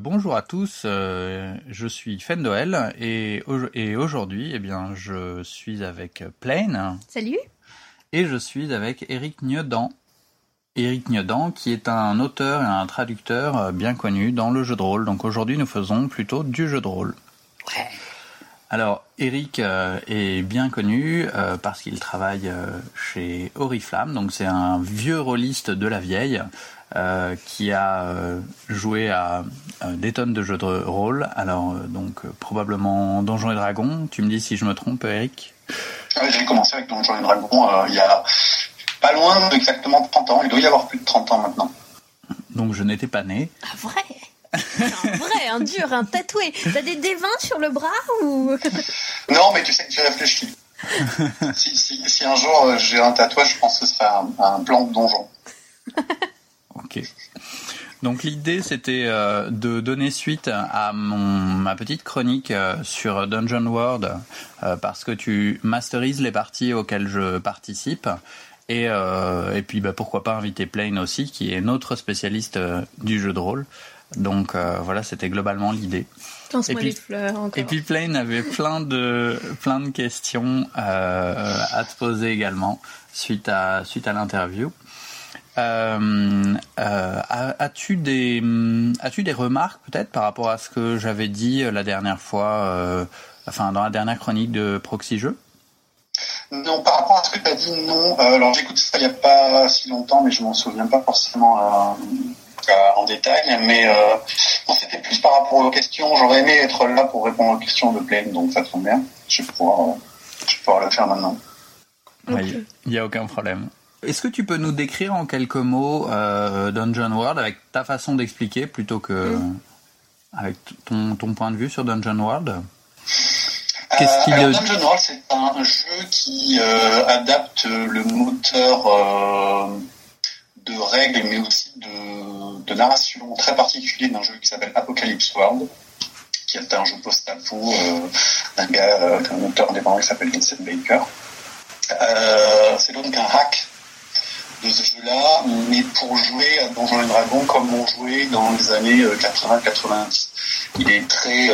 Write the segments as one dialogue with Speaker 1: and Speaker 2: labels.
Speaker 1: Bonjour à tous, je suis Fendoel et aujourd'hui, je suis avec Plain.
Speaker 2: Salut.
Speaker 1: Et je suis avec Éric Nieudant. Éric Nieudant qui est un auteur et un traducteur bien connu dans le jeu de rôle. Donc aujourd'hui, nous faisons plutôt du jeu de rôle.
Speaker 2: Ouais.
Speaker 1: Alors, Éric est bien connu parce qu'il travaille chez Oriflamme. Donc c'est un vieux rôliste de la vieille. Qui a joué à des tonnes de jeux de rôle. Alors, probablement Donjons et Dragons. Tu me dis si je me trompe, Eric ?
Speaker 3: J'ai commencé avec Donjons et Dragons il y a pas loin d'exactement 30 ans. Il doit y avoir plus de 30 ans maintenant.
Speaker 1: Donc, je n'étais pas né.
Speaker 2: Ah, vrai, un dur, un tatoué. T'as des D20 sur le bras ou...
Speaker 3: Non, mais tu sais que tu réfléchis. si un jour j'ai un tatouage, je pense que ce sera un plan de donjon.
Speaker 1: Ok. Donc l'idée c'était de donner suite à ma petite chronique sur Dungeon World parce que tu masterises les parties auxquelles je participe et puis pourquoi pas inviter Plain aussi qui est notre spécialiste du jeu de rôle. Donc voilà, c'était globalement l'idée.
Speaker 2: Lance-moi les fleurs encore.
Speaker 1: Et puis Plain avait plein de questions à te poser également suite à l'interview. As-tu des remarques peut-être par rapport à ce que j'avais dit la dernière fois, dans la dernière chronique de Proxy Jeux ?
Speaker 3: Non, par rapport à ce que tu as dit, non. Alors j'écoute ça il n'y a pas si longtemps, mais je m'en souviens pas forcément en détail. Mais c'était plus par rapport aux questions. J'aurais aimé être là pour répondre aux questions de Plain, donc ça tombe bien. Je vais pouvoir le faire maintenant.
Speaker 1: Okay. Il n'y a aucun problème. Est-ce que tu peux nous décrire en quelques mots Dungeon World avec ta façon d'expliquer plutôt que avec ton point de vue sur Dungeon World ?
Speaker 3: Dungeon World, c'est un jeu qui adapte le moteur de règles, mais aussi de narration très particulier d'un jeu qui s'appelle Apocalypse World, qui est un jeu post-apo d'un gars, d'un auteur indépendant qui s'appelle Vincent Baker. C'est donc un hack de ce jeu-là, mais pour jouer à Donjons et Dragons comme on jouait dans les années 80-90. Il est très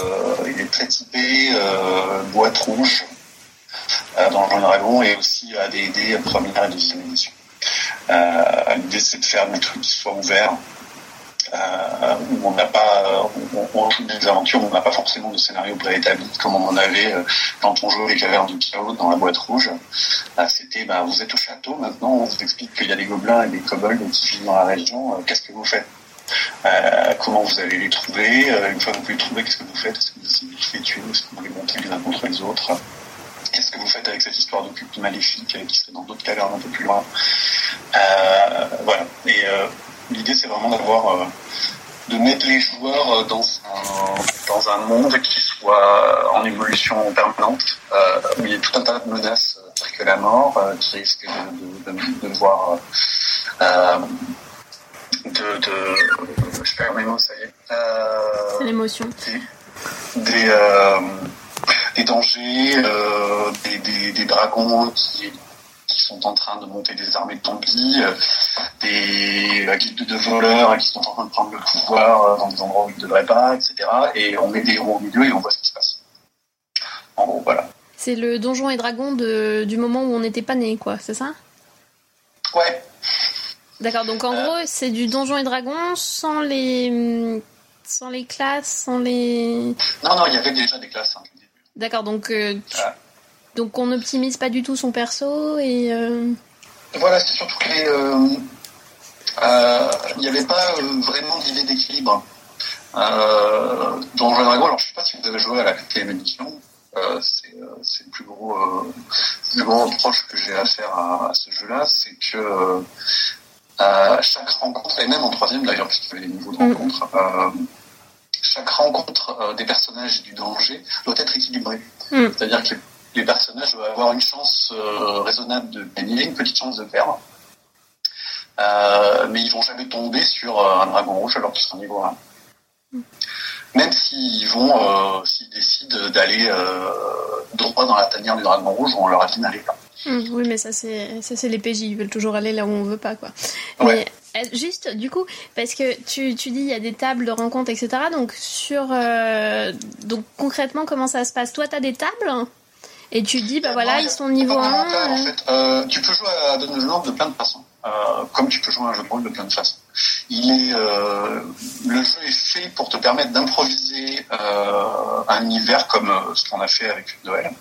Speaker 3: typé boîte rouge Donjons et Dragons et aussi à D&D première et deuxième édition. L'idée c'est de faire des trucs qui soient ouverts, où on n'a pas, on joue des aventures, où on n'a pas forcément de scénario préétabli comme on en avait quand on jouait les cavernes du chaos dans la boîte rouge. C'était, vous êtes au château, maintenant on vous explique qu'il y a des gobelins et des kobolds qui vivent dans la région, qu'est-ce que vous faites ? Comment vous allez les trouver ? Une fois que vous les trouvez, qu'est-ce que vous faites ? Est-ce que vous essayez de les tuer ? Est-ce que vous les montez les uns contre les autres ? Qu'est-ce que vous faites avec cette histoire de culte maléfique qui serait dans d'autres cavernes un peu plus loin ? Voilà. Et l'idée, c'est vraiment de mettre les joueurs dans un monde qui soit en évolution permanente, où il y a tout un tas de menaces telles que la mort, qui risquent de voir... je perds mes mots, ça y est.
Speaker 2: C'est l'émotion.
Speaker 3: Des dangers, des dragons qui sont en train de monter des armées de zombies, des guildes de voleurs qui sont en train de prendre le pouvoir dans des endroits où ils ne devraient pas, etc. Et on met des héros au milieu et on voit ce qui se passe. En gros, voilà. C'est
Speaker 2: le Donjons et Dragons du moment où on n'était pas né, quoi, c'est ça ?
Speaker 3: Ouais.
Speaker 2: D'accord, donc en gros, c'est du Donjons et Dragons sans les classes, sans les...
Speaker 3: Non, il y avait déjà des classes. Hein.
Speaker 2: D'accord, donc on n'optimise pas du tout son perso et...
Speaker 3: Voilà, c'est surtout qu'il n'y avait pas vraiment d'idée d'équilibre. Donjons et Dragons, alors je ne sais pas si vous avez joué à la 4e édition, c'est le plus gros reproche que j'ai à faire à ce jeu-là, c'est que chaque rencontre, et même en 3e d'ailleurs, puisqu'il y avait des niveaux de rencontre, chaque rencontre des personnages et du danger doit être équilibrée. C'est-à-dire que les personnages doivent avoir une chance raisonnable de gagner, une petite chance de perdre. Mais ils vont jamais tomber sur un dragon rouge alors qu'ils sont niveau 1. Même s'ils décident d'aller droit dans la tanière du dragon rouge où on leur a dit d'aller là.
Speaker 2: Oui, mais ça c'est les PJ, ils veulent toujours aller là où on veut pas, quoi.
Speaker 3: Ouais.
Speaker 2: Juste, du coup, parce que tu dis il y a des tables de rencontres, etc. Donc, donc concrètement, comment ça se passe? Toi, tu as des tables et tu dis, bah voilà, ils sont niveau 1.
Speaker 3: En fait, tu peux jouer à Dungeon World de plein de façons. Comme tu peux jouer à un jeu de rôle de plein de façons. Le jeu est fait pour te permettre d'improviser un univers comme ce qu'on a fait avec Noël.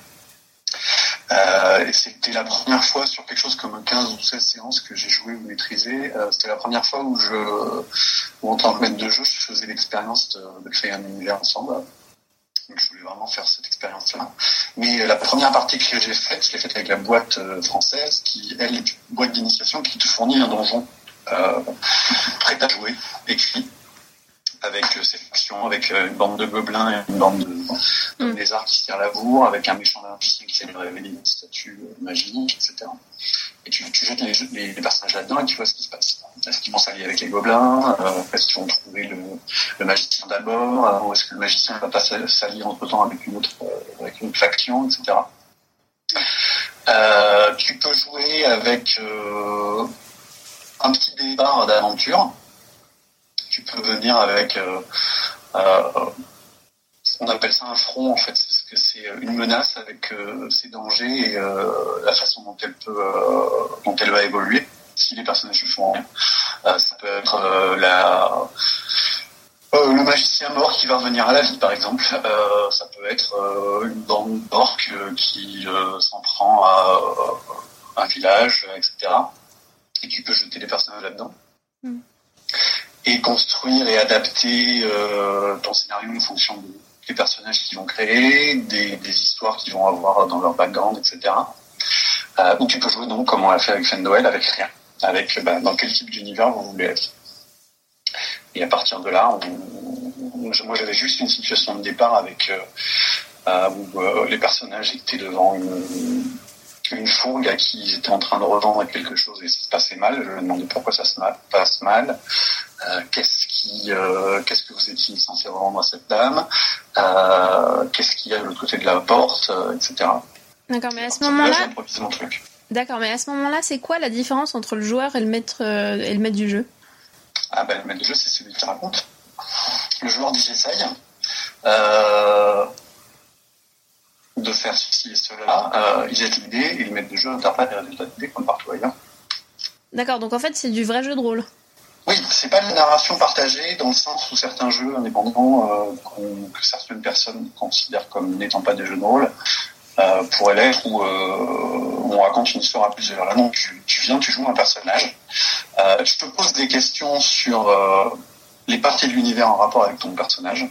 Speaker 3: Et c'était la première fois sur quelque chose comme 15 ou 16 séances que j'ai joué ou maîtrisé. C'était la première fois où en tant que maître de jeu, je faisais l'expérience de créer un univers ensemble. Donc je voulais vraiment faire cette expérience-là. Mais la première partie que j'ai faite, je l'ai faite avec la boîte française, qui, elle, est une boîte d'initiation qui te fournit un donjon prêt à jouer, écrit, avec ses factions, avec une bande de gobelins et une bande de lézards qui se tirent la bourre, avec un méchant magicien qui sait lui révéler une statue magique, etc. Et tu jettes les personnages là-dedans et tu vois ce qui se passe. Est-ce qu'ils vont s'allier avec les gobelins? Est-ce qu'ils vont trouver le magicien d'abord? Ou est-ce que le magicien ne va pas s'allier entre-temps avec une autre faction, etc. Tu peux jouer avec un petit départ d'aventure. Tu peux venir avec on appelle ça un front en fait, c'est une menace avec ses dangers et la façon dont elle va évoluer si les personnages ne font rien. Ça peut être le magicien mort qui va revenir à la vie par exemple. Ça peut être une bande d'orques qui s'en prend à un village, etc. Et tu peux jeter des personnages là-dedans. Et construire et adapter ton scénario en fonction des personnages qu'ils vont créer, des histoires qu'ils vont avoir dans leur background, etc. Ou tu peux jouer donc, comme on l'a fait avec Fendoel, avec rien. Avec dans quel type d'univers vous voulez être. Et à partir de là, moi j'avais juste une situation de départ avec où les personnages étaient devant une fourgue à qui ils étaient en train de revendre quelque chose et ça se passait mal. Je me demandais pourquoi ça se passe mal. Qu'est-ce que vous étiez censé revendre à cette dame? Qu'est-ce qu'il y a de l'autre côté de la porte, etc.
Speaker 2: D'accord, mais à ce moment-là,
Speaker 3: j'ai improvisé mon truc.
Speaker 2: D'accord, mais à ce moment-là, c'est quoi la différence entre le joueur et le maître du jeu?
Speaker 3: Le maître du jeu, c'est celui qui raconte. Le joueur dit j'essaye de faire ceci et cela. Il jette l'idée et le maître du jeu interprète les résultats de l'idée comme partout ailleurs.
Speaker 2: D'accord, donc en fait, c'est du vrai jeu de rôle.
Speaker 3: Oui, c'est pas de la narration partagée dans le sens où certains jeux indépendants que certaines personnes considèrent comme n'étant pas des jeux de rôle pourraient l'être où on raconte une histoire à plusieurs. Là non, tu viens, tu joues un personnage. Je te pose des questions sur les parties de l'univers en rapport avec ton personnage.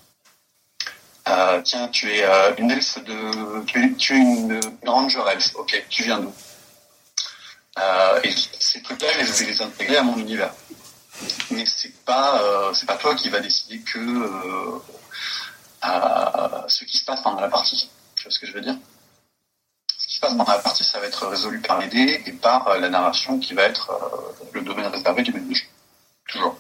Speaker 3: Tiens, tu es une elfe tu es une ranger elfe. Ok, tu viens d'où? Et ces trucs-là, je vais les intégrer à mon univers. Mais c'est pas toi qui va décider que ce qui se passe pendant la partie. Tu vois ce que je veux dire? Ce qui se passe pendant la partie, ça va être résolu par les dés et par la narration qui va être le domaine réservé du maître de jeu. Toujours.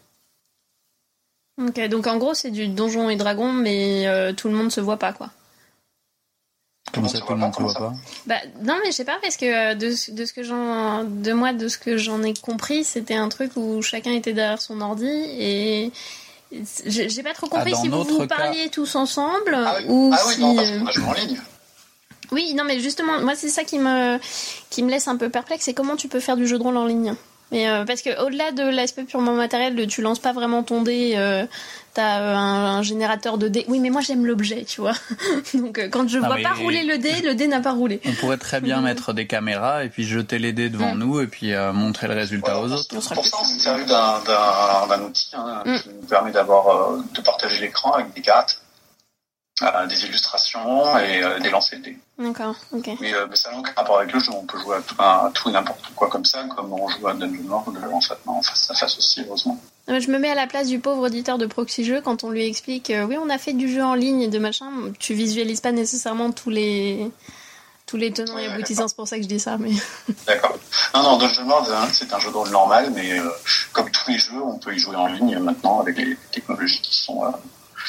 Speaker 2: Ok, donc en gros, c'est du Donjons et Dragons, mais tout le monde se voit pas, quoi.
Speaker 1: Comment ça, tout le monde ne voit pas?
Speaker 2: Non, mais je sais pas, parce que de ce que j'en ai compris, c'était un truc où chacun était derrière son ordi et j'ai pas trop compris si vous parliez tous ensemble ou si...
Speaker 3: non, parce qu'on a joué en ligne.
Speaker 2: Oui, non, mais justement, moi c'est ça qui me laisse un peu perplexe, c'est comment tu peux faire du jeu de rôle en ligne. Mais parce que au-delà de l'aspect purement matériel, tu lances pas vraiment ton dé, t'as un générateur de dés. Oui, mais moi j'aime l'objet, tu vois. Donc quand je vois pas rouler le dé n'a pas roulé.
Speaker 1: On pourrait très bien mettre des caméras et puis jeter les dés devant nous et puis montrer le résultat aux autres.
Speaker 3: Pour ça, on s'est servi d'un outil qui nous permet de partager l'écran avec des cartes, des illustrations et des lancers de dés.
Speaker 2: D'accord, ok.
Speaker 3: Mais ça n'a aucun rapport avec le jeu, on peut jouer à tout et n'importe quoi comme ça, comme on joue à Dungeon World en face à face aussi, heureusement.
Speaker 2: Je me mets à la place du pauvre auditeur de Proxy Jeux quand on lui explique oui, on a fait du jeu en ligne et de machin. Tu visualises pas nécessairement tous les tenants et aboutissants, c'est pour ça que je dis ça. Mais... D'accord.
Speaker 3: Non, Dungeon World, c'est un jeu de rôle normal, mais comme tous les jeux, on peut y jouer en ligne maintenant avec les technologies qui sont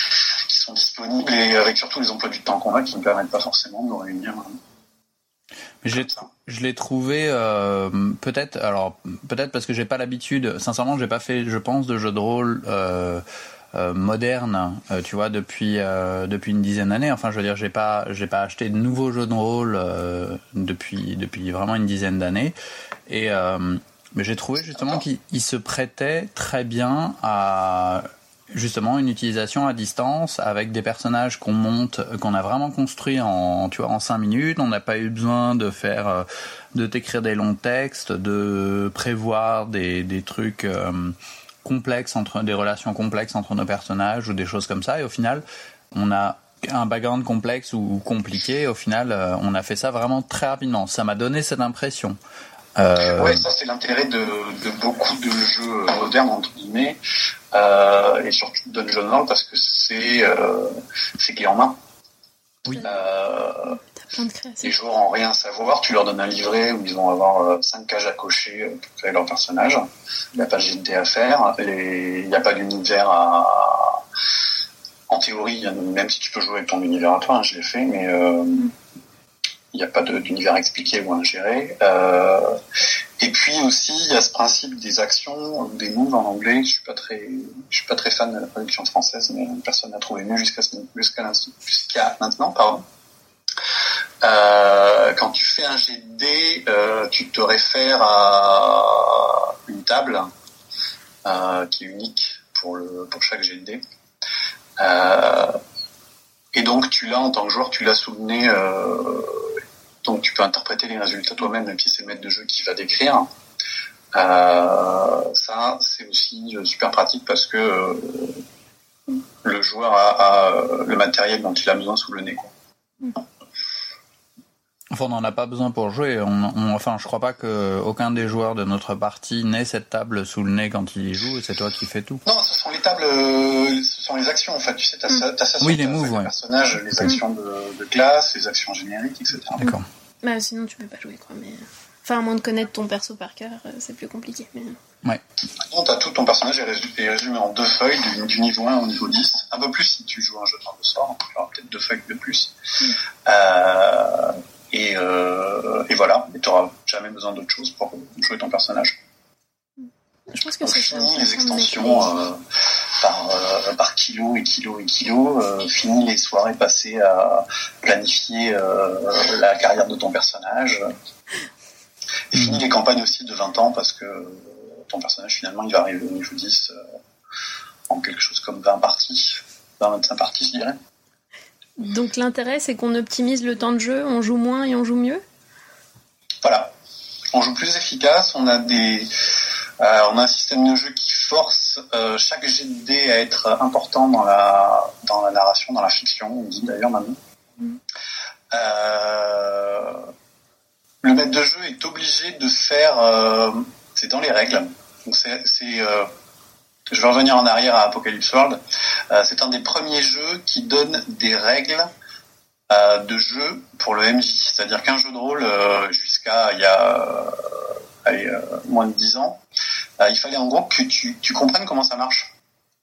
Speaker 3: disponibles et avec surtout les emplois du temps qu'on a qui ne permettent pas forcément de nous réunir.
Speaker 1: Je l'ai trouvé peut-être parce que j'ai pas l'habitude. Sincèrement, j'ai pas fait, je pense, de jeux de rôle moderne, tu vois, depuis une dizaine d'années. Enfin, je veux dire, j'ai pas acheté de nouveaux jeux de rôle depuis vraiment une dizaine d'années. Et mais j'ai trouvé justement qu'il se prêtait très bien à justement une utilisation à distance avec des personnages qu'on a vraiment construits en 5 minutes. On n'a pas eu besoin de t'écrire des longs textes, de prévoir des trucs complexes des relations complexes entre nos personnages ou des choses comme ça. Et au final, on a un background complexe ou compliqué. Au final, on a fait ça vraiment très rapidement. Ça m'a donné cette impression.
Speaker 3: Ouais, ça c'est l'intérêt de beaucoup de jeux modernes entre guillemets, et surtout Dungeon World parce que c'est clé en main.
Speaker 1: Oui.
Speaker 3: Les joueurs ont rien à savoir, tu leur donnes un livret où ils vont avoir 5 cases à cocher pour créer leur personnage. Il n'y a pas de GD à faire, il n'y a pas d'univers en théorie, même si tu peux jouer avec ton univers à toi, hein, je l'ai fait, mais il n'y a pas d'univers expliqué ou ingéré. Et puis aussi, il y a ce principe des actions, des moves en anglais. Je suis pas très fan de la traduction française, mais personne n'a trouvé mieux jusqu'à maintenant, pardon. Quand tu fais un jet de dés, tu te réfères à une table qui est unique pour chaque jet de dés. Et donc tu l'as en tant que joueur, tu l'as sous le nez. Donc tu peux interpréter les résultats toi-même, même si c'est le maître de jeu qui va décrire. Ça, c'est aussi super pratique parce que le joueur a le matériel dont il a besoin sous le nez, quoi.
Speaker 1: Enfin, on n'en a pas besoin pour jouer. Enfin, je crois pas qu'aucun des joueurs de notre partie n'ait cette table sous le nez quand il y joue, et c'est toi qui fais tout.
Speaker 3: Non, ce sont les tables, ce sont les actions, en fait. Tu sais, t'as ça sur
Speaker 1: les moves, ouais.
Speaker 3: Personnages, les actions de classe, les actions génériques, etc.
Speaker 1: D'accord.
Speaker 2: Bah, sinon, tu peux pas jouer, quoi. Mais... Enfin, à moins de connaître ton perso par cœur, c'est plus compliqué. Mais...
Speaker 1: Ouais.
Speaker 3: Maintenant, t'as tout ton personnage est résumé en 2 feuilles, du niveau 1 au niveau 10. Un peu plus si tu joues un jeu de rôle de sort. Il y aura peut-être 2 feuilles de plus. Et voilà, et tu n'auras jamais besoin d'autre chose pour jouer ton personnage.
Speaker 2: Je pense que c'est
Speaker 3: fini les extensions par kilo et kilo et kilo. Fini les soirées passées à planifier la carrière de ton personnage. Et fini les campagnes aussi de 20 ans parce que ton personnage finalement il va arriver au niveau 10 en quelque chose comme 20 parties, 20-25 parties je dirais.
Speaker 2: Donc l'intérêt, c'est qu'on optimise le temps de jeu, on joue moins et on joue mieux.
Speaker 3: Voilà, on joue plus efficace, on a un système de jeu qui force chaque jet de dés à être important dans la narration, dans la fiction, on dit d'ailleurs maintenant. Le maître de jeu est obligé de faire, c'est dans les règles, donc je vais revenir en arrière à Apocalypse World. C'est un des premiers jeux qui donne des règles de jeu pour le MJ. C'est-à-dire qu'un jeu de rôle, jusqu'à il y a moins de 10 ans, il fallait en gros que tu comprennes comment ça marche.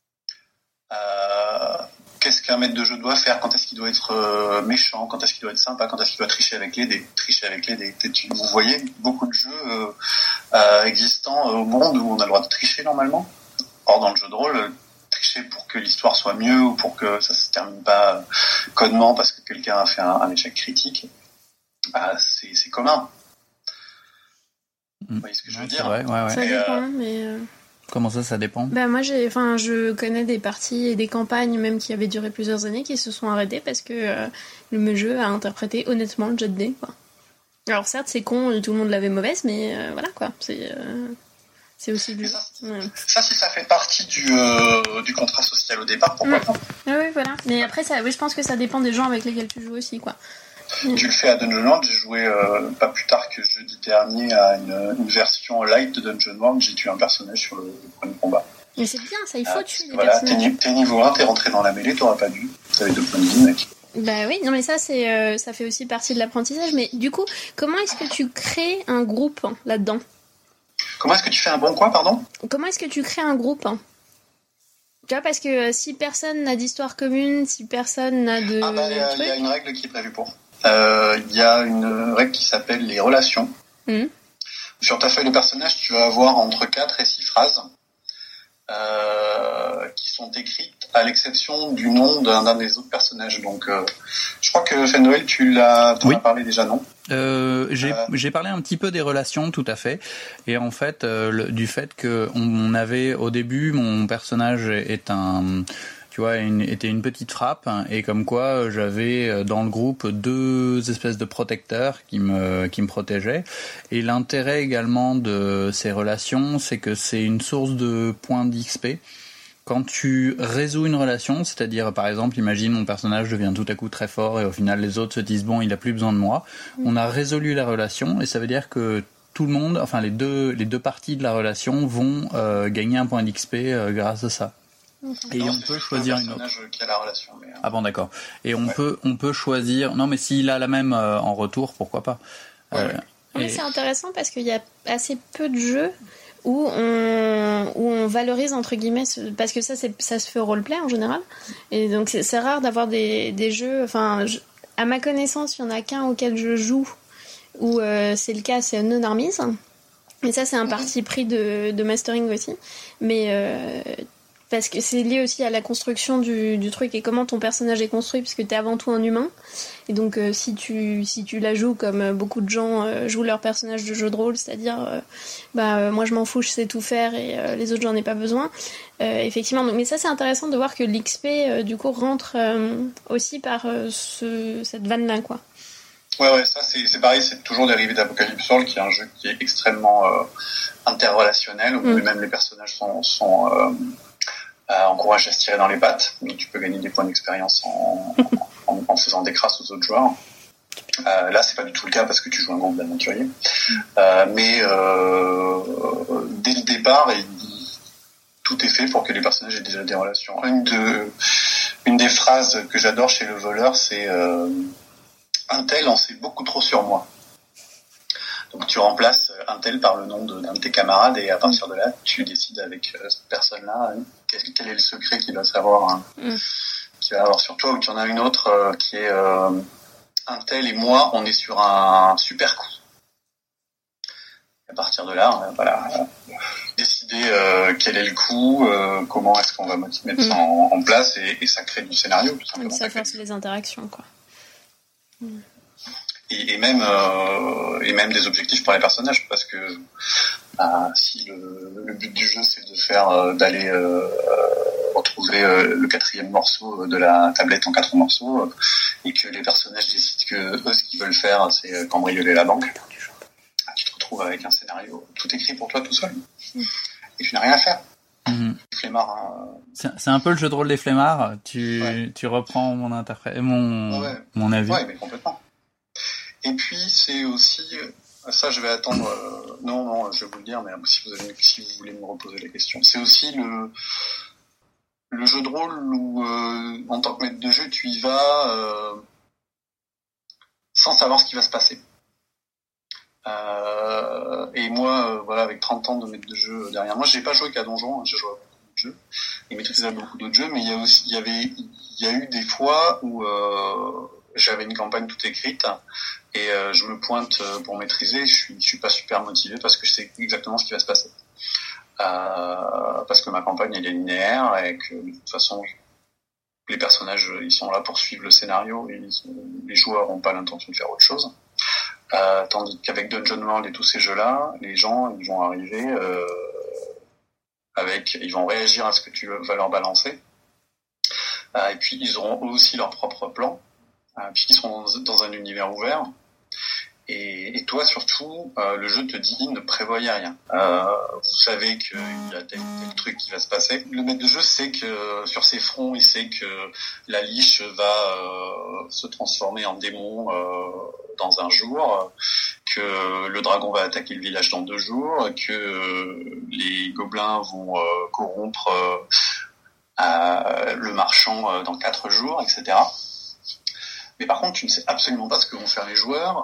Speaker 3: Qu'est-ce qu'un maître de jeu doit faire, quand est-ce qu'il doit être méchant, quand est-ce qu'il doit être sympa, quand est-ce qu'il doit tricher avec les dés. Vous voyez beaucoup de jeux existants au monde où on a le droit de tricher normalement. Or, dans le jeu de rôle, tricher pour que l'histoire soit mieux ou pour que ça se termine pas connement parce que quelqu'un a fait un échec critique, c'est commun. Vous voyez ce que je veux dire ?
Speaker 1: Vrai, ouais.
Speaker 2: Ça dépend, mais...
Speaker 1: Comment ça dépend ?
Speaker 2: Bah moi, je connais des parties et des campagnes même qui avaient duré plusieurs années qui se sont arrêtées parce que le jeu a interprété honnêtement le jet de dés, quoi. Alors certes, c'est con, tout le monde l'avait mauvaise, mais voilà, quoi. C'est aussi du...
Speaker 3: Ça, si ça fait partie du contrat social au départ, pourquoi pas ?
Speaker 2: Oui, voilà. Mais après, je pense que ça dépend des gens avec lesquels tu joues aussi, quoi.
Speaker 3: Tu le fais à Dungeon World. J'ai joué pas plus tard que jeudi dernier à une version light de Dungeon World. J'ai tué un personnage sur le premier combat.
Speaker 2: Mais c'est bien, ça, il faut tuer les personnages.
Speaker 3: T'es niveau 1, t'es rentré dans la mêlée, t'aurais pas dû. T'avais 2 points de vie, mec.
Speaker 2: Bah oui, non mais ça ça fait aussi partie de l'apprentissage. Mais du coup, comment est-ce que tu crées un groupe là-dedans ?
Speaker 3: Comment est-ce que tu fais un bon quoi, pardon ?
Speaker 2: Comment est-ce que tu crées un groupe ? Tu vois, parce que si personne n'a d'histoire commune, si personne n'a de...
Speaker 3: il y a une règle qui est prévue pour. il y a une règle qui s'appelle les relations. Sur ta feuille de personnage, tu vas avoir entre 4 et 6 phrases qui sont écrites à l'exception du nom d'un des autres personnages. Donc, je crois que Fenwell, t'en as parlé déjà, non?
Speaker 1: J'ai parlé un petit peu des relations, tout à fait. Et en fait, du fait que on avait au début, mon personnage était une petite frappe, et comme quoi j'avais dans le groupe 2 espèces de protecteurs qui me protégeaient. Et l'intérêt également de ces relations, c'est que c'est une source de points d'XP. Quand tu résous une relation, c'est-à-dire par exemple, imagine mon personnage devient tout à coup très fort et au final les autres se disent bon, il a plus besoin de moi. On a résolu la relation et ça veut dire que tout le monde, enfin les deux parties de la relation vont gagner un point d'XP grâce à ça. Et on peut choisir une autre.
Speaker 3: Qui a la relation, mais...
Speaker 1: Ah bon, d'accord. Et on peut choisir. Non, mais s'il a la même en retour, pourquoi pas.
Speaker 2: Oui, c'est intéressant parce qu'il y a assez peu de jeux où on valorise entre guillemets, parce que ça se fait au roleplay en général. Et donc c'est rare d'avoir des jeux. Enfin, à ma connaissance, il y en a qu'un auquel je joue où c'est le cas, c'est Unknown Armies. Et ça, c'est un parti pris de mastering aussi. Mais parce que c'est lié aussi à la construction du truc et comment ton personnage est construit, parce que t'es avant tout un humain. Et donc si tu la joues comme beaucoup de gens jouent leur personnage de jeu de rôle, c'est-à-dire moi je m'en fous, je sais tout faire et les autres j'en ai pas besoin. Effectivement, donc, mais ça c'est intéressant de voir que l'XP du coup rentre aussi par cette vanne-là, quoi.
Speaker 3: Ouais, ça c'est pareil, c'est toujours dérivé d'Apocalypse World, qui est un jeu qui est extrêmement interrelationnel, où même les personnages sont encouragés à se tirer dans les pattes, donc tu peux gagner des points d'expérience en faisant des crasses aux autres joueurs. Là, c'est pas du tout le cas parce que tu joues un groupe d'aventuriers, mais dès le départ, tout est fait pour que les personnages aient déjà des relations. Une des phrases que j'adore chez le voleur, c'est un tel en sait beaucoup trop sur moi. Donc tu remplaces un tel par le nom d'un de tes camarades et à partir de là, tu décides avec cette personne-là quel est le secret qu'il va savoir, qu'il va avoir sur toi, ou tu en as une autre qui est un tel et moi, on est sur un super coup. Et à partir de là, décider quel est le coup, comment est-ce qu'on va mettre ça en place et ça crée du scénario. Tout simplement.
Speaker 2: Ça force les interactions, quoi.
Speaker 3: Et même des objectifs pour les personnages, parce que si le but du jeu c'est de d'aller retrouver le 4e morceau de la tablette en 4 morceaux, et que les personnages décident que eux ce qu'ils veulent faire c'est cambrioler la banque, tu te retrouves avec un scénario tout écrit pour toi tout seul et tu n'as rien à faire. Flemmard,
Speaker 1: c'est un peu le jeu de rôle des flemmards. Tu reprends mon avis.
Speaker 3: Ouais, mais complètement. Et puis c'est aussi ça, je vais attendre. Non, je vais vous le dire, mais si vous voulez me reposer la question, c'est aussi le jeu de rôle où en tant que maître de jeu, tu y vas sans savoir ce qui va se passer. Et moi, avec 30 ans de maître de jeu derrière moi, j'ai pas joué qu'à Donjon, j'ai joué à beaucoup de jeux et maîtrisé beaucoup d'autres jeux, mais il y a eu des fois où j'avais une campagne toute écrite et je me pointe pour maîtriser, je suis pas super motivé parce que je sais exactement ce qui va se passer. Parce que ma campagne elle est linéaire et que de toute façon les personnages ils sont là pour suivre le scénario et les joueurs n'ont pas l'intention de faire autre chose. Tandis qu'avec Dungeon World et tous ces jeux-là, les gens ils vont arriver ils vont réagir à ce que tu vas leur balancer. Et puis ils auront aussi leur propre plan, puisqu'ils seront dans un univers ouvert. Et toi surtout, le jeu te dit ne prévoyez rien. Vous savez qu'il y a tel truc qui va se passer. Le maître de jeu sait que sur ses fronts, il sait que la liche va se transformer en démon dans un jour, que le dragon va attaquer le village dans 2 jours, que les gobelins vont corrompre le marchand dans 4 jours, etc. Mais par contre, tu ne sais absolument pas ce que vont faire les joueurs,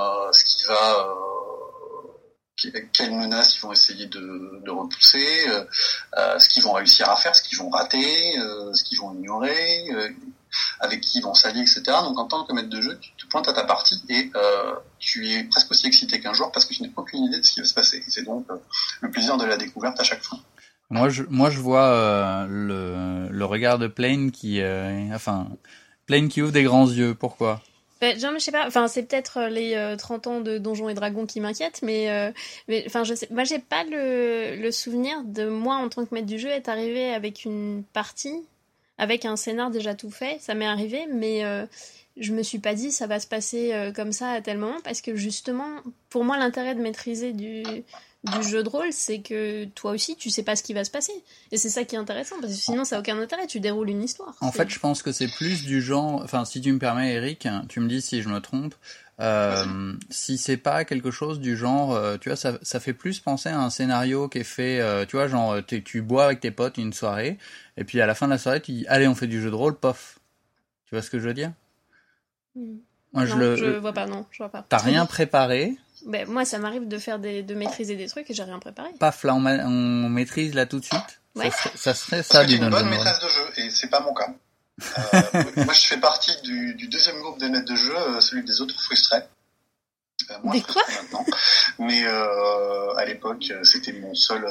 Speaker 3: quelles menaces ils vont essayer de repousser, ce qu'ils vont réussir à faire, ce qu'ils vont rater, ce qu'ils vont ignorer. avec qui ils vont s'allier, etc. Donc en tant que maître de jeu, tu te pointes à ta partie et tu es presque aussi excité qu'un joueur parce que tu n'as aucune idée de ce qui va se passer. Et c'est donc le plaisir de la découverte à chaque fois.
Speaker 1: Moi, je vois le regard de Plane Plane qui ouvre des grands yeux. Pourquoi?
Speaker 2: Genre, je sais pas, enfin, c'est peut-être les 30 ans de Donjons et Dragons qui m'inquiètent, mais enfin, je sais, moi, j'ai pas le souvenir de moi, en tant que maître du jeu, être arrivé avec une partie, avec un scénar déjà tout fait. Ça m'est arrivé, mais je me suis pas dit ça va se passer comme ça à tel moment, parce que justement, pour moi, l'intérêt de maîtriser du jeu de rôle, c'est que toi aussi, tu sais pas ce qui va se passer. Et c'est ça qui est intéressant, parce que sinon, ça a aucun intérêt, tu déroules une histoire.
Speaker 1: En fait, je pense que c'est plus du genre, enfin, si tu me permets, Eric, tu me dis si je me trompe, si c'est pas quelque chose du genre, tu vois, ça fait plus penser à un scénario qui est fait, tu vois, genre, tu bois avec tes potes une soirée, et puis à la fin de la soirée, tu dis, allez, on fait du jeu de rôle, pof. Tu vois ce que je veux dire? Moi,
Speaker 2: non, je vois pas, non, je vois pas.
Speaker 1: T'as rien préparé?
Speaker 2: Ben, moi, ça m'arrive de maîtriser des trucs et j'ai rien préparé.
Speaker 1: Paf, là, on maîtrise là tout de suite.
Speaker 2: Ouais.
Speaker 1: Ça serait ça du
Speaker 3: Dungeon
Speaker 1: Dungeon
Speaker 3: World. C'est une bonne
Speaker 1: World.
Speaker 3: maîtresse de jeu et c'est pas mon cas. Moi, je fais partie du deuxième groupe de maîtres de jeu, celui des autres frustrés. Moi,
Speaker 2: Des quoi?
Speaker 3: maintenant. Mais à l'époque, c'était mon seul,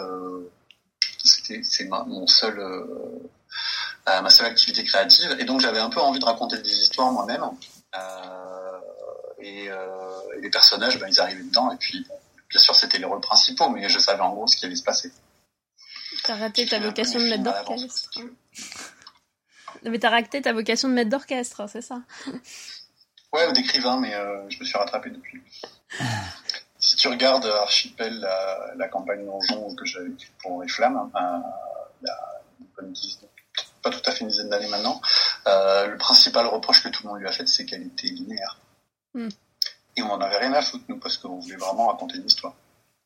Speaker 3: ma seule activité créative, et donc j'avais un peu envie de raconter des histoires moi-même. Et les personnages, ils arrivaient dedans, et puis bon, bien sûr c'était les rôles principaux, mais je savais en gros ce qui allait se passer.
Speaker 2: T'as raté ta vocation de maître d'orchestre. Mais t'as raté ta vocation de maître d'orchestre, c'est ça?
Speaker 3: Ouais, ou d'écrivain, mais je me suis rattrapé depuis. Si tu regardes Archipel, la campagne donjon que j'avais écrite pour les Flammes, il y a une bonne pas tout à fait une dizaine d'années maintenant, le principal reproche que tout le monde lui a fait, c'est qu'elle était linéaire. Et on en avait rien à foutre, nous, parce qu'on voulait vraiment raconter une histoire.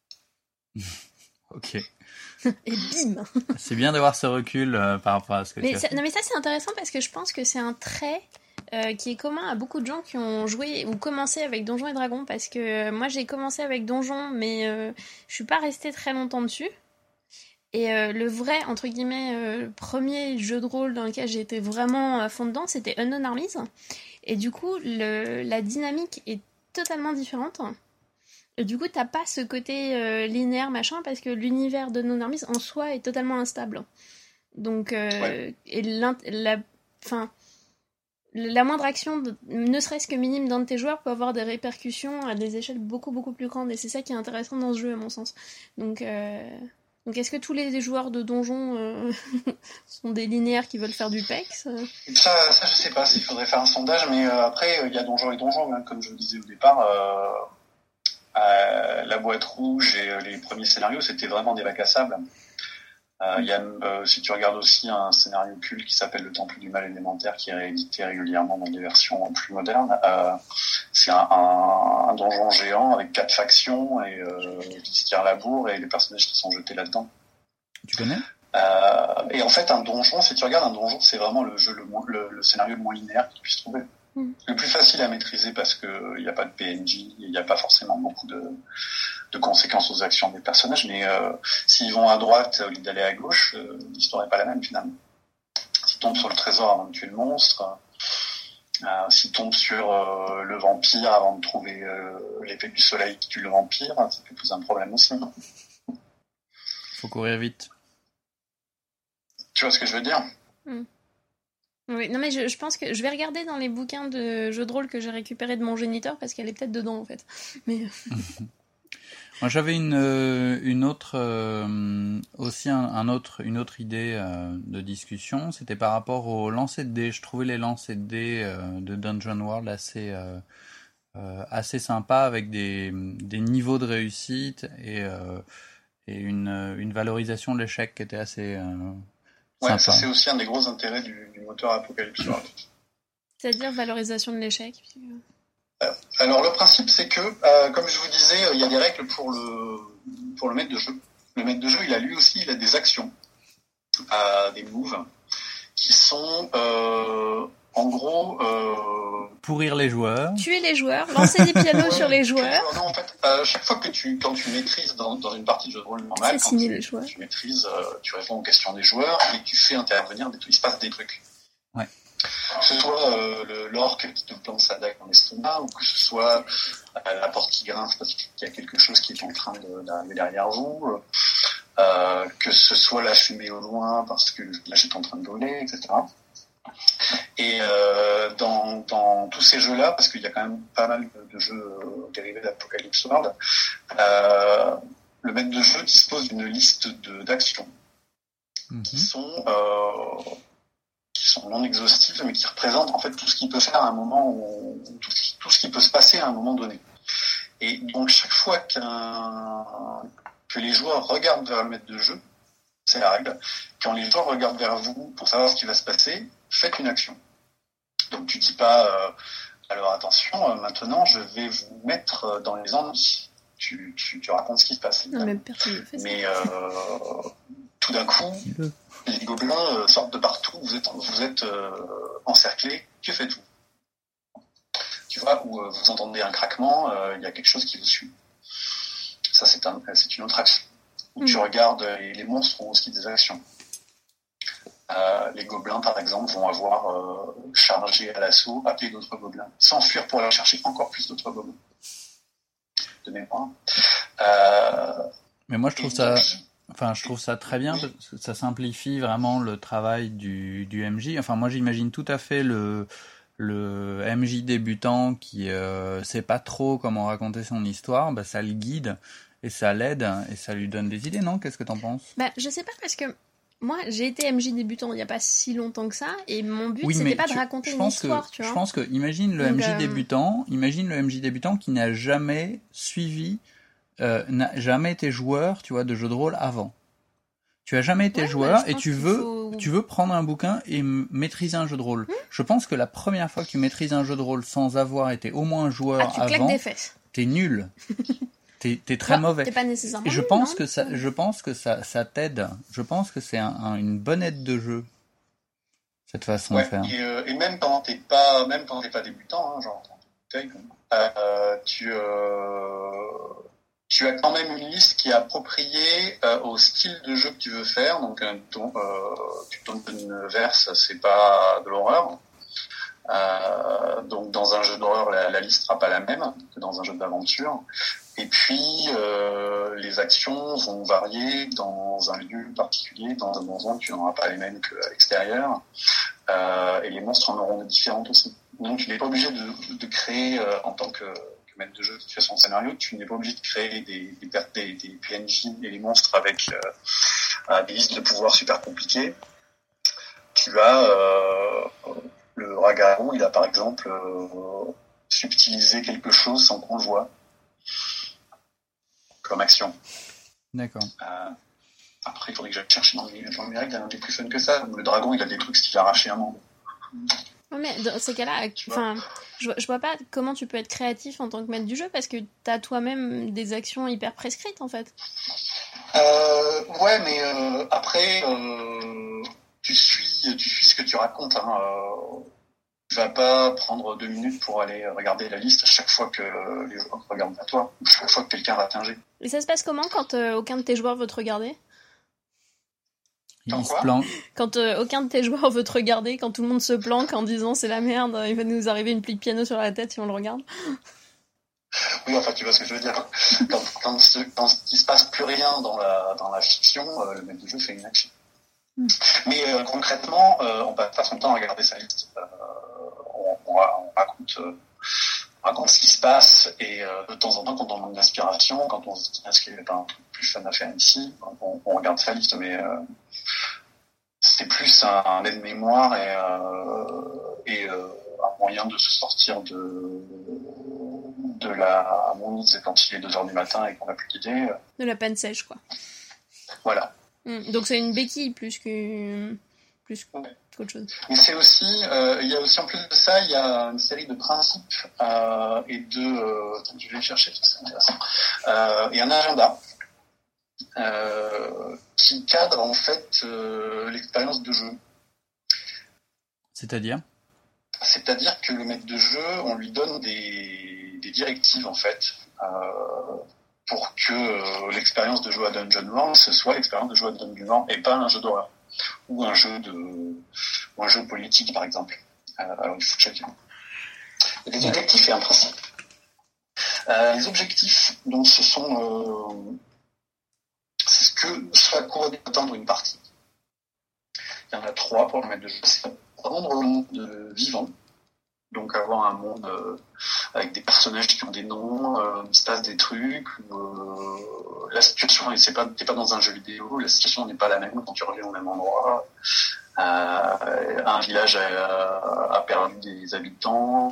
Speaker 1: Ok.
Speaker 2: Et bim.
Speaker 1: C'est bien d'avoir ce recul par rapport à ce que tu as fait.
Speaker 2: Non, mais ça, c'est intéressant parce que je pense que c'est un trait qui est commun à beaucoup de gens qui ont joué ou commencé avec Donjons et Dragons, parce que moi, j'ai commencé avec Donjons, mais je suis pas restée très longtemps dessus. Et le vrai, entre guillemets, premier jeu de rôle dans lequel j'ai été vraiment à fond dedans, c'était Unknown Armies. Et du coup, la dynamique est totalement différente. Et du coup, t'as pas ce côté linéaire, machin, parce que l'univers de Unknown Armies, en soi, est totalement instable. Donc,
Speaker 3: Ouais.
Speaker 2: et la moindre action, ne serait-ce que minime d'un de tes joueurs, peut avoir des répercussions à des échelles beaucoup, beaucoup plus grandes. Et c'est ça qui est intéressant dans ce jeu, à mon sens. Donc est-ce que tous les joueurs de donjons sont des linéaires qui veulent faire du PEX
Speaker 3: Ça, je sais pas s'il faudrait faire un sondage, mais après, il y a donjons et donjons, hein, comme je le disais au départ. La boîte rouge et les premiers scénarios, c'était vraiment des bacs à sable. Si tu regardes aussi un scénario culte qui s'appelle Le Temple du Mal élémentaire, qui est réédité régulièrement dans des versions plus modernes, c'est un donjon géant avec 4 factions et qui se tire la bourre et les personnages qui sont jetés là-dedans.
Speaker 1: Tu connais?
Speaker 3: Et en fait, un donjon, si tu regardes un donjon, c'est vraiment le scénario le moins linéaire que tu puisses trouver. Le plus facile à maîtriser parce que il n'y a pas de PNJ, il n'y a pas forcément beaucoup de conséquences aux actions des personnages, mais s'ils vont à droite au lieu d'aller à gauche, l'histoire n'est pas la même finalement. S'ils tombent sur le trésor avant de tuer le monstre, s'ils tombent sur le vampire avant de trouver l'épée du soleil qui tue le vampire, ça peut poser un problème aussi.
Speaker 1: Faut courir vite.
Speaker 3: Tu vois ce que je veux dire?
Speaker 2: Oui, non mais je pense que je vais regarder dans les bouquins de jeux de rôle que j'ai récupérés de mon géniteur, parce qu'elle est peut-être dedans en fait. Mais
Speaker 1: Moi, j'avais une autre aussi une autre idée de discussion. C'était par rapport aux lancers de dés. Je trouvais les lancers de dés de Dungeon World assez sympas, avec des niveaux de réussite et une valorisation de l'échec qui était assez
Speaker 3: Ouais,
Speaker 1: sympa.
Speaker 3: ça c'est aussi un des gros intérêts du moteur Apocalypse World.
Speaker 2: c'est-à-dire valorisation de l'échec.
Speaker 3: Alors le principe c'est que, comme je vous disais, il y a des règles pour le maître de jeu. Le maître de jeu, il a des actions, des moves, qui sont en gros
Speaker 1: Pourrir les joueurs.
Speaker 2: Tuer les joueurs, lancer des pianos sur les joueurs.
Speaker 3: Non, en fait, chaque fois quand tu maîtrises dans une partie de jeu de rôle normale,
Speaker 2: Assassiner les joueurs.
Speaker 3: tu maîtrises, tu réponds aux questions des joueurs et tu fais intervenir il se passe des trucs.
Speaker 1: Ouais.
Speaker 3: que ce soit l'orque qui te plante sa dague dans l'estomac, ou que ce soit la porte qui grince parce qu'il y a quelque chose qui est en train d'arriver derrière vous, que ce soit la fumée au loin parce que la jette est en train de voler, etc. Et dans tous ces jeux-là, parce qu'il y a quand même pas mal de jeux dérivés d'Apocalypse World, le maître de jeu dispose d'une liste d'actions qui sont non exhaustives, mais qui représentent en fait tout ce qu'il peut faire à un moment tout ce qui peut se passer à un moment donné. Et donc chaque fois que les joueurs regardent vers le maître de jeu, c'est la règle, quand les joueurs regardent vers vous pour savoir ce qui va se passer, faites une action. Donc tu dis pas alors attention, maintenant je vais vous mettre dans les ennuis. Tu racontes ce qui se passe.
Speaker 2: Non, mais personne ne fait ça.
Speaker 3: Mais tout d'un coup, les gobelins sortent de partout, vous êtes encerclés, que faites-vous? Tu vois, où vous entendez un craquement, il y a quelque chose qui vous suit. Ça, c'est une autre action. Où tu regardes, et les monstres ont aussi des actions. Les gobelins, par exemple, vont avoir chargé à l'assaut, appelé d'autres gobelins, s'enfuir pour aller chercher encore plus d'autres gobelins. De mémoire.
Speaker 1: Mais moi, je trouve ça très bien, parce que ça simplifie vraiment le travail du MJ. Enfin, moi, j'imagine tout à fait le MJ débutant qui sait pas trop comment raconter son histoire, bah, ça le guide et ça l'aide et ça lui donne des idées, non? Qu'est-ce que t'en penses?
Speaker 2: Bah, je sais pas, parce que moi, j'ai été MJ débutant il y a pas si longtemps que ça, et mon but, c'était pas de raconter une histoire, tu vois.
Speaker 1: Je pense que, imagine le MJ débutant qui n'a jamais suivi, n'a jamais été joueur, tu vois, de jeu de rôle avant. Tu as jamais été joueur et tu veux prendre un bouquin et maîtriser un jeu de rôle. Je pense que la première fois que tu maîtrises un jeu de rôle sans avoir été au moins joueur
Speaker 2: tu claques des fesses.
Speaker 1: T'es nul. T'es très mauvais.
Speaker 2: T'es pas nécessairement
Speaker 1: et je pense que ça t'aide. Je pense que c'est une bonne aide de jeu, cette façon de faire.
Speaker 3: Et même quand t'es pas débutant, genre tu as quand même une liste qui est appropriée au style de jeu que tu veux faire. Donc tu tombes une verse, c'est pas de l'horreur. Donc dans un jeu d'horreur, la liste sera pas la même que dans un jeu d'aventure. Et puis les actions vont varier dans un lieu particulier, dans un endroit tu n'auras pas les mêmes qu'à l'extérieur. Et les monstres en auront de différentes aussi. Donc tu n'es pas obligé de créer en tant que maître de jeu qui fait son scénario, tu n'es pas obligé de créer des PNJ et des monstres avec des listes de pouvoirs super compliquées. Tu as le Ragaru, il a par exemple subtilisé quelque chose sans qu'on le voit comme action.
Speaker 1: D'accord.
Speaker 3: Après, il faudrait que j'aille chercher dans mes règles, il y en a des plus fun que ça. Le dragon, il a des trucs style arracher un membre.
Speaker 2: Ouais, mais dans ces cas-là, je vois pas comment tu peux être créatif en tant que maître du jeu, parce que t'as toi-même des actions hyper prescrites, en fait.
Speaker 3: Ouais, mais après, tu suis ce que tu racontes. Tu vas pas prendre 2 minutes pour aller regarder la liste à chaque fois que les joueurs regardent à toi, ou chaque fois que quelqu'un va tinger.
Speaker 2: Et ça se passe comment quand aucun de tes joueurs veut te regarder?
Speaker 1: Il se planque.
Speaker 2: Quand aucun de tes joueurs veut te regarder, quand tout le monde se planque en disant c'est la merde, il va nous arriver une plie de piano sur la tête si on le regarde.
Speaker 3: Oui, enfin, tu vois ce que je veux dire. Quand il se passe plus rien dans la fiction, le maître du jeu fait une action. Mais concrètement, on passe pas son temps à regarder sa liste. On raconte ce qui se passe, et de temps en temps, quand on manque d'inspiration, quand on se dit est-ce qu'il n'y a pas un truc plus fun à faire ici, on regarde sa liste, mais c'est plus un aide-mémoire et un moyen de se sortir de la mouise quand il est 2h du matin et qu'on n'a plus d'idées.
Speaker 2: De la panne sèche, quoi.
Speaker 3: Voilà.
Speaker 2: Donc c'est une béquille plus qu'autre chose.
Speaker 3: Mais c'est aussi, il y a aussi en plus de ça, il y a une série de principes et je vais le chercher, c'est intéressant. Et un agenda qui cadre en fait l'expérience de jeu.
Speaker 1: C'est-à-dire
Speaker 3: que le maître de jeu, on lui donne des directives en fait pour que l'expérience de jeu à Dungeon World, ce soit l'expérience de jeu à Dungeon World et pas un jeu d'horreur ou un jeu politique par exemple. Alors il faut checker. Il y a des objectifs et un principe. Les objectifs, donc ce sont c'est ce à quoi doit atteindre une partie. Il y en a 3 pour le maître de jeu. C'est rendre le monde vivant. Donc avoir un monde avec des personnages qui ont des noms, il se passe des trucs, la situation, t'es pas dans un jeu vidéo, la situation n'est pas la même quand tu reviens au même endroit. Un village a perdu des habitants.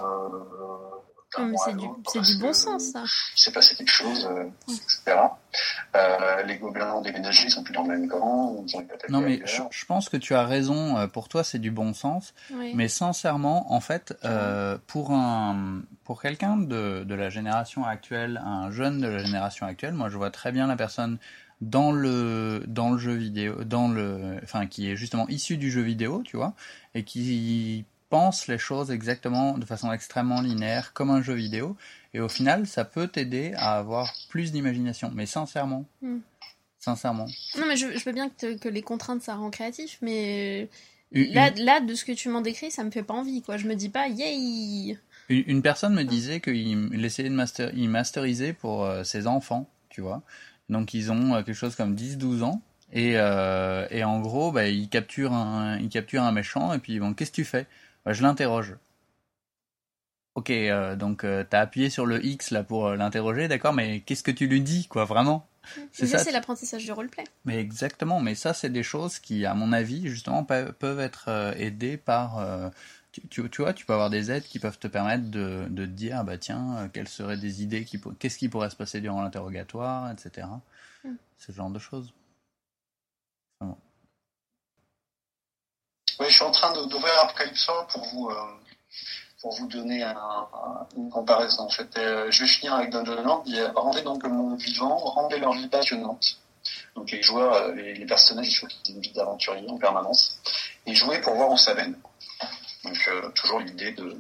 Speaker 2: C'est du bon sens, ça.
Speaker 3: Il s'est passé quelque chose, etc. Les gobelins ont déménagé, ils sont plus dans le même camp.
Speaker 1: Non, mais je pense que tu as raison. Pour toi, c'est du bon sens. Oui. Mais sincèrement, en fait, pour quelqu'un de la génération actuelle, un jeune de la génération actuelle, moi, je vois très bien la personne dans le jeu vidéo, qui est justement issu du jeu vidéo, tu vois, et qui pense les choses exactement de façon extrêmement linéaire comme un jeu vidéo, et au final ça peut t'aider à avoir plus d'imagination, mais sincèrement.
Speaker 2: Non, mais je veux bien que les contraintes ça rend créatif, mais là de ce que tu m'en décris, ça me fait pas envie, quoi. Je me dis pas yay.
Speaker 1: Une personne me disait qu'il essayait il masterisait pour ses enfants, tu vois, donc ils ont quelque chose comme 10-12 ans. Et en gros, il capture un méchant, et puis bon, qu'est-ce que tu fais ? Je l'interroge. Ok, donc t'as appuyé sur le X là pour l'interroger, d'accord, mais qu'est-ce que tu lui dis, quoi, vraiment ?
Speaker 2: C'est l'apprentissage du roleplay.
Speaker 1: Mais exactement, mais ça c'est des choses qui, à mon avis, justement, peuvent être aidées par... Tu vois, tu peux avoir des aides qui peuvent te permettre de te dire, tiens, quelles seraient des idées, qu'est-ce qui pourrait se passer durant l'interrogatoire, etc. Ce genre de choses. Vraiment.
Speaker 3: Oui, je suis en train d'ouvrir Apocalypse pour vous donner une comparaison. En fait, je vais finir avec Dungeon Land. Rendez donc le monde vivant, rendez leur vie passionnante. Donc les joueurs, les personnages, il faut qu'ils aient une vie d'aventurier en permanence. Et jouer pour voir où ça mène. Donc toujours l'idée de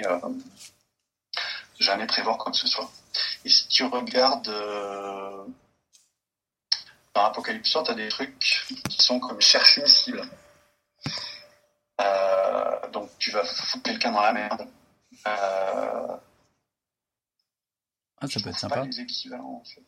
Speaker 3: jamais prévoir quoi que ce soit. Et si tu regardes dans Apocalypse World, tu as des trucs qui sont comme chercher une cible. Donc tu vas foutre quelqu'un dans la merde.
Speaker 1: Ça peut être sympa.
Speaker 3: Pas les équivalents en fait.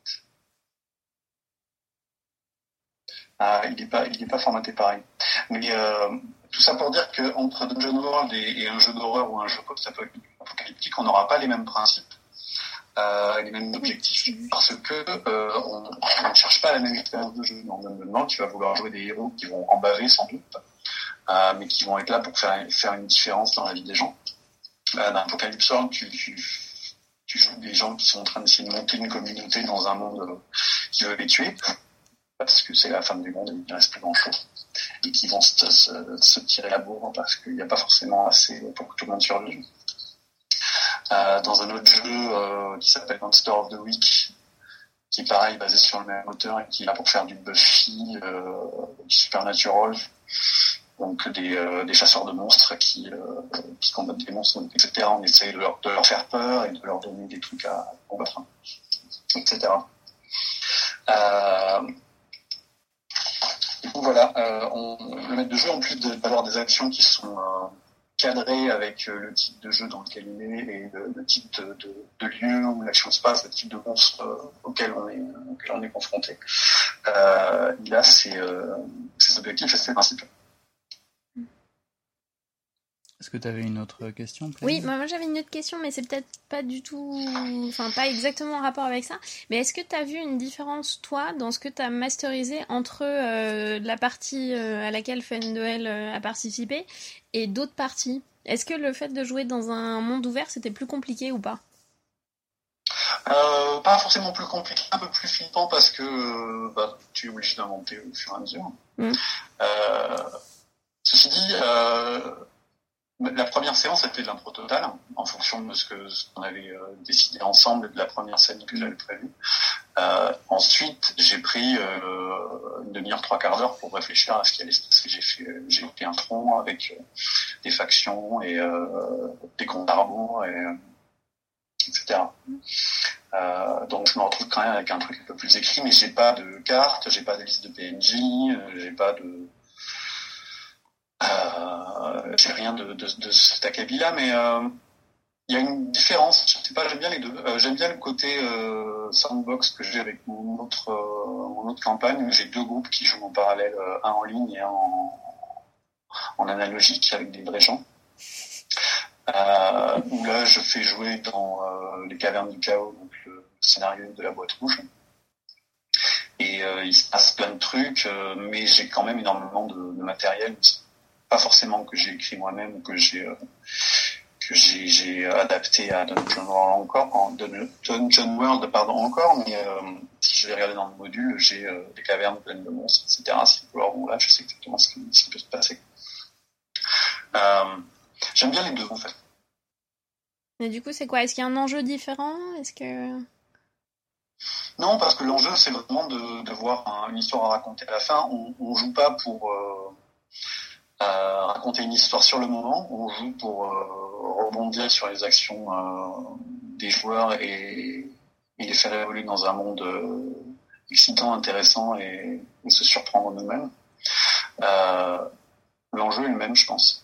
Speaker 3: Il est pas formaté pareil. Mais tout ça pour dire que entre Dungeon World et un jeu d'horreur ou un jeu post-apocalyptique, on n'aura pas les mêmes principes, les mêmes objectifs, parce que on ne cherche pas la même expérience de jeu. Dans Dungeon World, tu vas vouloir jouer des héros qui vont en baver sans doute. Mais qui vont être là pour faire une différence dans la vie des gens. Dans Apocalypse World, tu joues des gens qui sont en train d'essayer de monter une communauté dans un monde qui veut les tuer, parce que c'est la fin du monde et il ne reste plus grand-chose, et qui vont se tirer la bourre parce qu'il n'y a pas forcément assez pour que tout le monde survive. Dans un autre jeu qui s'appelle Monster of the Week, qui est pareil, basé sur le même moteur et qui est là pour faire du Buffy, du Supernatural, donc des chasseurs de monstres qui combattent des monstres, etc. On essaie de leur faire peur et de leur donner des trucs à combattre, etc. Du coup, voilà, le maître de jeu, en plus d'avoir des actions qui sont cadrées avec le type de jeu dans lequel il est et le type de lieu où l'action se passe, le type de monstre auquel on est confronté, il a ses objectifs et ses principes.
Speaker 1: Est-ce que tu avais une autre question, Plénie ?
Speaker 2: Oui, moi j'avais une autre question, mais c'est peut-être pas du tout... Enfin, pas exactement en rapport avec ça. Mais est-ce que tu as vu une différence, toi, dans ce que tu as masterisé entre la partie à laquelle Fenduel a participé et d'autres parties ? Est-ce que le fait de jouer dans un monde ouvert, c'était plus compliqué ou pas ?
Speaker 3: Pas forcément plus compliqué, un peu plus flippant parce que tu es obligé d'inventer au fur et à mesure. Ceci dit... La première séance était de l'impro totale, en fonction de ce qu'on avait décidé ensemble de la première scène que j'avais prévue. Ensuite, j'ai pris une demi-heure, 3/4 d'heure pour réfléchir à ce qui allait se passer. J'ai fait un front avec des factions et des comptes à rebours, etc. Donc je me retrouve quand même avec un truc un peu plus écrit, mais j'ai pas de carte, j'ai pas de liste de PNJ, j'ai pas de j'ai rien de cet acabit-là, mais il y a une différence. Je sais pas, j'aime bien les deux. J'aime bien le côté sandbox que j'ai avec mon autre campagne. J'ai 2 groupes qui jouent en parallèle, un en ligne et un en analogique avec des vrais gens. Où là, je fais jouer dans les cavernes du chaos, donc le scénario de la boîte rouge. Et il se passe plein de trucs, mais j'ai quand même énormément de matériel. Pas forcément que j'ai écrit moi-même ou que j'ai adapté à Dungeon World encore, mais si je vais regarder dans le module, j'ai des cavernes pleines de monstres, etc. Alors bon, là, je sais exactement ce qui peut se passer. J'aime bien les deux, en fait.
Speaker 2: Mais du coup, c'est quoi? Est-ce qu'il y a un enjeu différent? Est-ce que...
Speaker 3: Non, parce que l'enjeu, c'est vraiment de voir une histoire à raconter à la fin. On joue pas pour raconter une histoire sur le moment, on joue pour rebondir sur les actions des joueurs et les faire évoluer dans un monde excitant, intéressant et se surprendre nous-mêmes. L'enjeu est le même, je pense.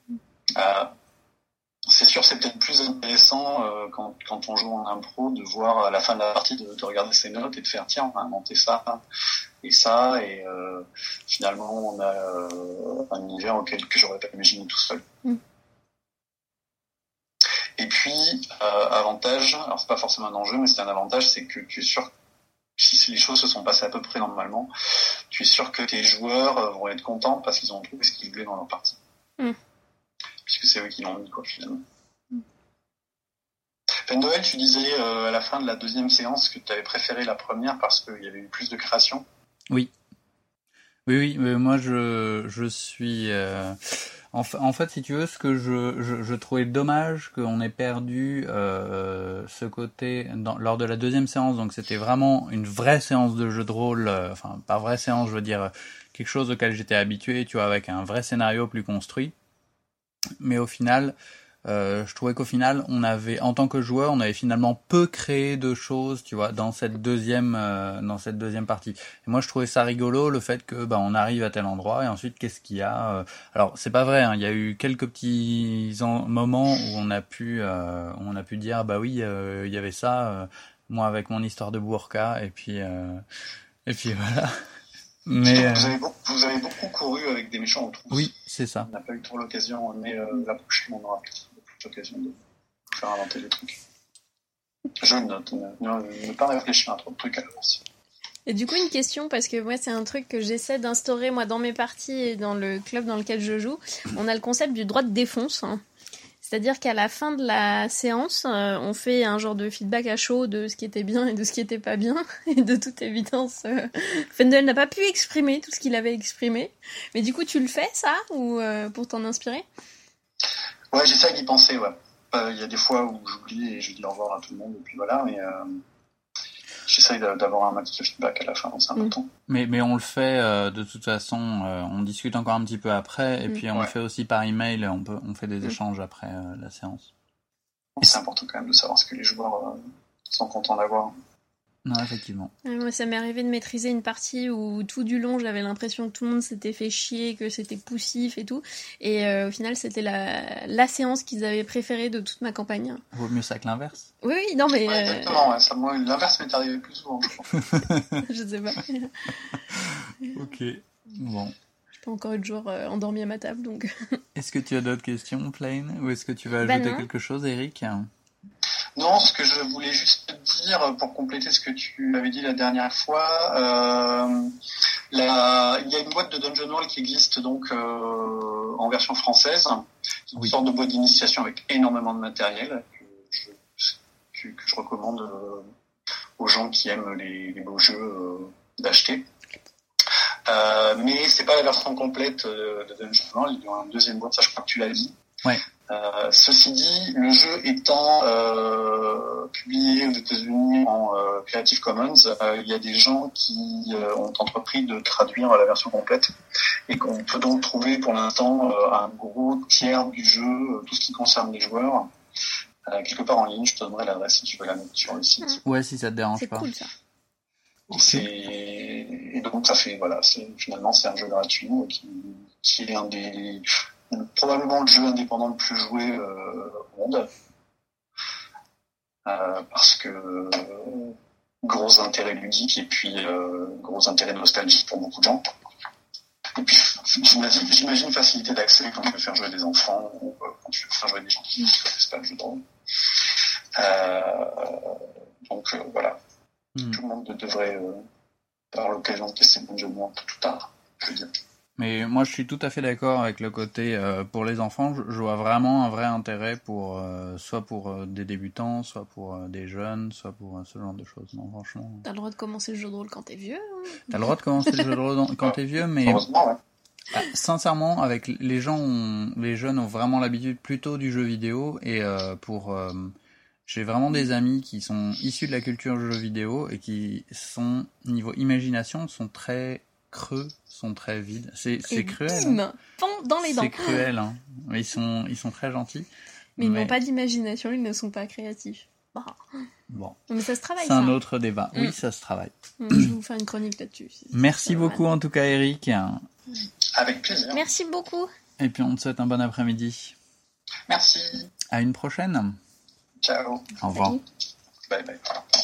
Speaker 3: C'est sûr, c'est peut-être plus intéressant quand on joue en impro de voir à la fin de la partie, de regarder ses notes et de faire tiens, on a inventé ça et ça, et finalement on a un univers que j'aurais pas imaginé tout seul. Et puis avantage, alors c'est pas forcément un enjeu, mais c'est un avantage, c'est que tu es sûr, si les choses se sont passées à peu près normalement, tu es sûr que tes joueurs vont être contents parce qu'ils ont trouvé ce qu'ils voulaient dans leur partie. Puisque c'est eux qui l'ont mis, quoi, finalement. Fendoel, tu disais à la fin de la 2e séance que tu avais préféré la première parce qu'il y avait eu plus de création.
Speaker 1: Oui, mais moi je suis... En fait, si tu veux, ce que je trouvais dommage qu'on ait perdu ce côté lors de la 2e séance, donc c'était vraiment une vraie séance de jeu de rôle, enfin pas vraie séance, je veux dire quelque chose auquel j'étais habitué, tu vois, avec un vrai scénario plus construit. Mais au final, je trouvais qu'au final, en tant que joueur, on avait finalement peu créé de choses, tu vois, dans cette deuxième partie. Et moi, je trouvais ça rigolo, le fait que, on arrive à tel endroit, et ensuite, qu'est-ce qu'il y a, alors, c'est pas vrai, hein, il y a eu quelques petits moments où on a pu dire, oui, il y avait ça, moi avec mon histoire de burqa, et puis voilà. Mais
Speaker 3: vous avez beaucoup couru avec des méchants en trousse.
Speaker 1: Oui, c'est ça.
Speaker 3: On n'a pas eu trop l'occasion, mais la prochaine, on aura peut-être l'occasion de faire inventer des trucs. Je note, ne pas réfléchir à trop de trucs à l'avance.
Speaker 2: Et du coup, une question, parce que moi, c'est un truc que j'essaie d'instaurer, moi, dans mes parties et dans le club dans lequel je joue. On a le concept du droit de défonce. C'est-à-dire qu'à la fin de la séance, on fait un genre de feedback à chaud de ce qui était bien et de ce qui était pas bien. Et de toute évidence, Fendel n'a pas pu exprimer tout ce qu'il avait exprimé. Mais du coup, tu le fais, ça, ou pour t'en inspirer?
Speaker 3: Ouais, j'essaie d'y penser, ouais. Il y a des fois où j'oublie et je dis au revoir à tout le monde, et puis voilà, mais j'essaie d'avoir un max de feedback à la fin, c'est important.
Speaker 1: Mais on le fait de toute façon, on discute encore un petit peu après, et puis on le fait aussi par email, on fait des échanges après la séance.
Speaker 3: C'est important quand même de savoir ce que les joueurs sont contents d'avoir.
Speaker 1: Non, effectivement.
Speaker 2: Moi, ça m'est arrivé de maîtriser une partie où tout du long, j'avais l'impression que tout le monde s'était fait chier, que c'était poussif et tout. Et au final, c'était la séance qu'ils avaient préférée de toute ma campagne.
Speaker 1: Vaut mieux ça que l'inverse.
Speaker 2: Oui, non mais...
Speaker 3: Ouais, exactement, ouais, ça, moi, l'inverse m'est arrivé plus souvent, je pense.
Speaker 2: Je sais pas.
Speaker 1: Ok, bon.
Speaker 2: J'ai pas encore eu de jour endormi à ma table, donc...
Speaker 1: Est-ce que tu as d'autres questions, Plain? Ou est-ce que tu vas ajouter quelque chose, Eric?
Speaker 3: Non, ce que je voulais juste dire pour compléter ce que tu avais dit la dernière fois, il y a une boîte de Dungeon World qui existe donc en version française, une sorte de boîte d'initiation avec énormément de matériel que je recommande aux gens qui aiment les beaux jeux d'acheter. Mais c'est pas la version complète de Dungeon World, il y a une deuxième boîte, ça je crois que tu l'as dit.
Speaker 1: Ouais.
Speaker 3: Ceci dit, le jeu étant publié aux États-Unis en Creative Commons, il y a des gens qui ont entrepris de traduire la version complète et qu'on peut donc trouver pour l'instant un gros tiers du jeu, tout ce qui concerne les joueurs, quelque part en ligne. Je te donnerai l'adresse si tu veux la mettre sur le site.
Speaker 1: Ouais, si ça te dérange
Speaker 2: c'est
Speaker 1: pas.
Speaker 2: C'est cool ça.
Speaker 3: Et donc ça fait finalement c'est un jeu gratuit qui est un des probablement le jeu indépendant le plus joué au monde. Parce que gros intérêt ludique et puis gros intérêt nostalgique pour beaucoup de gens. Et puis j'imagine facilité d'accès quand tu veux faire jouer des enfants ou quand tu veux faire jouer des gens qui ne connaissent pas le jeu de rôle. Donc voilà. Tout le monde devrait avoir l'occasion de tester le jeu de rôle tout tard, je veux dire.
Speaker 1: Mais moi, je suis tout à fait d'accord avec le côté pour les enfants. Je vois vraiment un vrai intérêt pour soit pour des débutants, soit pour des jeunes, soit pour ce genre de choses. Non, franchement.
Speaker 2: T'as le droit de commencer le jeu de rôle quand t'es vieux. Hein.
Speaker 1: T'as le droit de commencer le jeu de rôle quand t'es vieux, mais sincèrement, avec les jeunes ont vraiment l'habitude plutôt du jeu vidéo et j'ai vraiment des amis qui sont issus de la culture jeu vidéo et qui sont niveau imagination sont très creux, sont très vides. C'est cruel. Hein.
Speaker 2: Dans les dents.
Speaker 1: C'est cruel, hein. Ils sont très gentils.
Speaker 2: Mais ils n'ont pas d'imagination, ils ne sont pas créatifs.
Speaker 1: Bon.
Speaker 2: Mais ça se travaille.
Speaker 1: C'est un autre débat. Oui, ça se travaille.
Speaker 2: Je vais vous faire une chronique là-dessus.
Speaker 1: Merci beaucoup en tout cas, Eric.
Speaker 3: Avec plaisir.
Speaker 2: Merci beaucoup.
Speaker 1: Et puis on te souhaite un bon après-midi.
Speaker 3: Merci.
Speaker 1: À une prochaine.
Speaker 3: Ciao.
Speaker 1: Au revoir.
Speaker 3: Bye bye.